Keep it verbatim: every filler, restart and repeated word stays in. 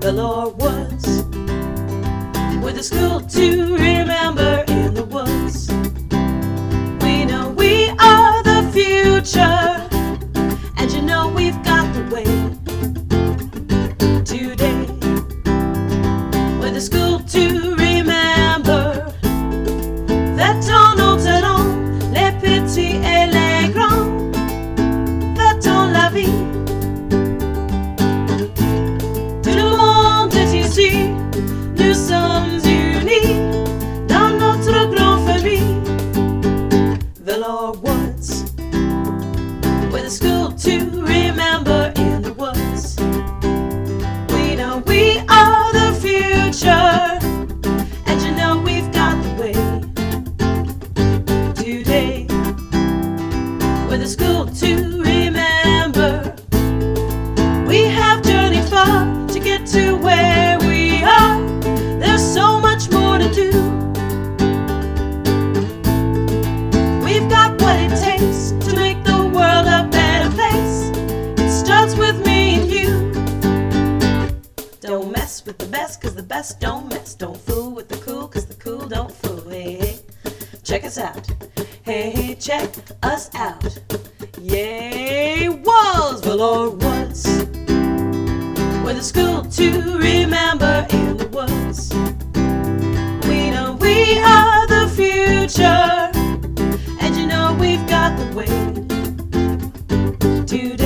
Velour Woods. We're the school to remember in the woods. We know we are the future, and you know we've got the way. Today, we're the school to remember. Va-t-on, nous-allons, les petits et les grands. Va-t-on la vie. Tout le monde est ici, nous sommes unis dans notre grande famille. Velour Woods, we're the school to remember in the woods. We know we are the future, and you know we've got the way. Today, we're the school to remember. We have journeyed far to get to where we are. There's so much more to do. We've got what it takes to make the world a better place. It starts with me and you. Don't mess with the best, cause the best don't mess. Don't fool with the cool, cause the cool don't fool. Hey, hey, check us out. Hey, hey, check us out. Yay, walls, Velour Woods. We're the school to remember in the woods. We know we are the future, and you know we've got the way. Today,